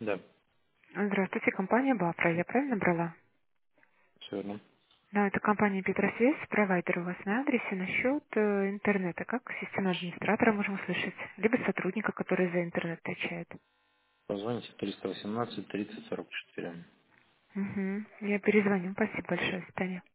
Да, Здравствуйте, компания Бафра. Я правильно брала? все верно. Да, это компания Петросвязь, провайдер у вас на адресе насчет интернета. Как система администратора можем услышать? Либо сотрудника, который за интернет отвечает. Позвоните 318 30 44. Угу. Я перезвоню. Спасибо большое, Таня.